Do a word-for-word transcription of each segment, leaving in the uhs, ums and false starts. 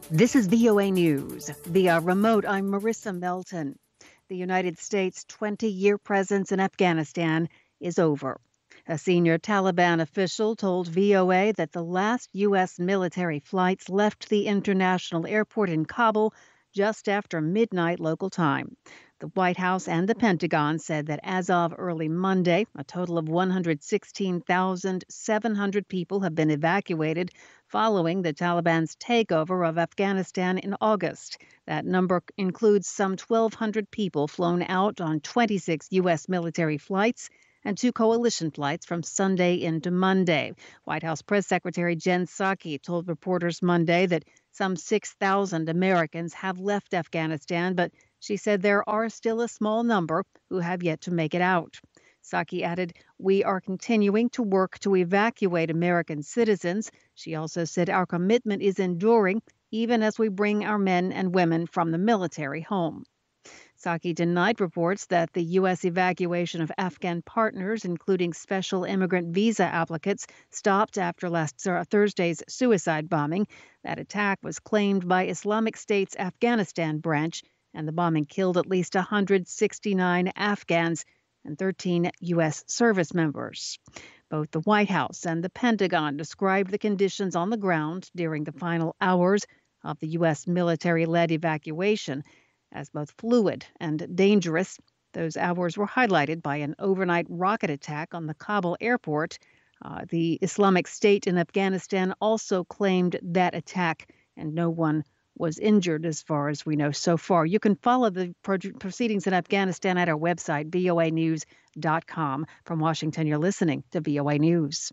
This is V O A News. Via remote, I'm Marissa Melton. The United States' twenty-year presence in Afghanistan is over. A senior Taliban official told V O A that the last U S military flights left the international airport in Kabul just after midnight local time. The White House and the Pentagon said that as of early Monday, a total of one hundred sixteen thousand seven hundred people have been evacuated following the Taliban's takeover of Afghanistan in August. That number includes some twelve hundred people flown out on twenty-six U S military flights and two coalition flights from Sunday into Monday. White House Press Secretary Jen Psaki told reporters Monday that some six thousand Americans have left Afghanistan, but she said there are still a small number who have yet to make it out. Psaki added, "We are continuing to work to evacuate American citizens." She also said our commitment is enduring even as we bring our men and women from the military home. Psaki denied reports that the U S evacuation of Afghan partners, including special immigrant visa applicants, stopped after last Thursday's suicide bombing. That attack was claimed by Islamic State's Afghanistan branch, and the bombing killed at least one hundred sixty-nine Afghans and thirteen U S service members. Both the White House and the Pentagon described the conditions on the ground during the final hours of the U S military-led evacuation as both fluid and dangerous. Those hours were highlighted by an overnight rocket attack on the Kabul airport. Uh, the Islamic State in Afghanistan also claimed that attack, and no one was injured as far as we know so far. You can follow the pro- proceedings in Afghanistan at our website, V O A news dot com. From Washington, you're listening to V O A News.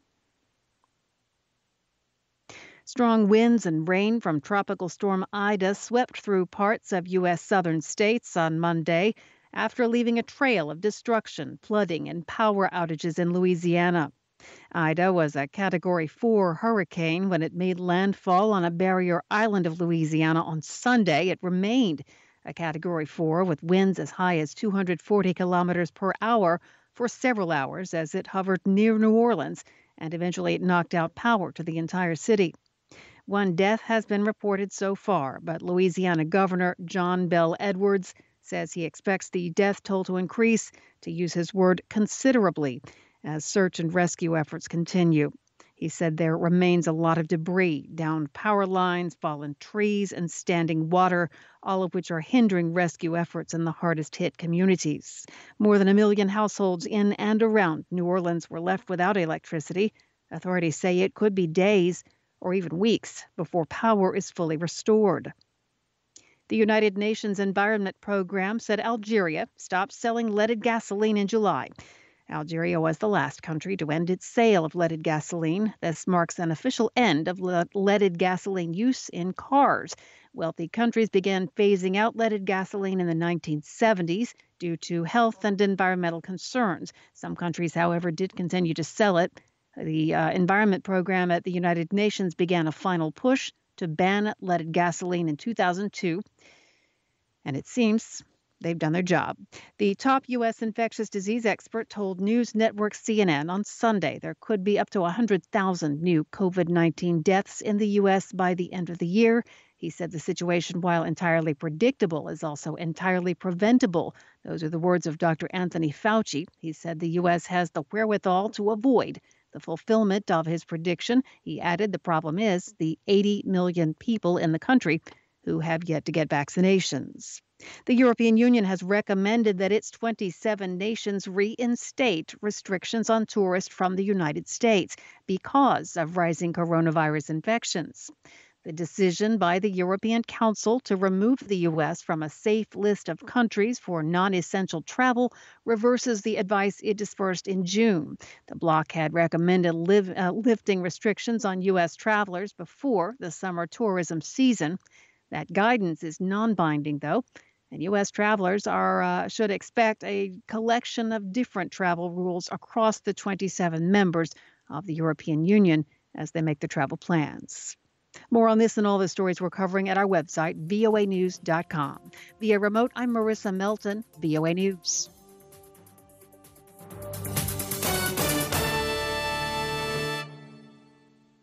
Strong winds and rain from Tropical Storm Ida swept through parts of U S southern states on Monday after leaving a trail of destruction, flooding, and power outages in Louisiana. Ida was a Category four hurricane when it made landfall on a barrier island of Louisiana on Sunday. It remained a Category four with winds as high as two hundred forty kilometers per hour for several hours as it hovered near New Orleans, and eventually it knocked out power to the entire city. One death has been reported so far, but Louisiana Governor John Bel Edwards says he expects the death toll to increase, to use his word, considerably, as search and rescue efforts continue. He said there remains a lot of debris, downed power lines, fallen trees, and standing water, all of which are hindering rescue efforts in the hardest hit communities. More than a million households in and around New Orleans were left without electricity. Authorities say it could be days or even weeks before power is fully restored. The United Nations Environment Program said Algeria stopped selling leaded gasoline in July. Algeria was the last country to end its sale of leaded gasoline. This marks an official end of leaded gasoline use in cars. Wealthy countries began phasing out leaded gasoline in the nineteen seventies due to health and environmental concerns. Some countries, however, did continue to sell it. The uh, Environment Program at the United Nations began a final push to ban leaded gasoline in two thousand two, and it seems they've done their job. The top U S infectious disease expert told news network C N N on Sunday there could be up to one hundred thousand new COVID nineteen deaths in the U S by the end of the year. He said the situation, while entirely predictable, is also entirely preventable. Those are the words of Doctor Anthony Fauci. He said the U S has the wherewithal to avoid the fulfillment of his prediction. He added the problem is the eighty million people in the country who have yet to get vaccinations. The European Union has recommended that its twenty-seven nations reinstate restrictions on tourists from the United States because of rising coronavirus infections. The decision by the European Council to remove the U S from a safe list of countries for non-essential travel reverses the advice it dispersed in June. The bloc had recommended live, uh, lifting restrictions on U S travelers before the summer tourism season. That guidance is non-binding, though, and U S travelers are uh, should expect a collection of different travel rules across the twenty-seven members of the European Union as they make their travel plans. More on this and all the stories we're covering at our website, V O A news dot com. Via remote, I'm Marissa Melton, V O A News.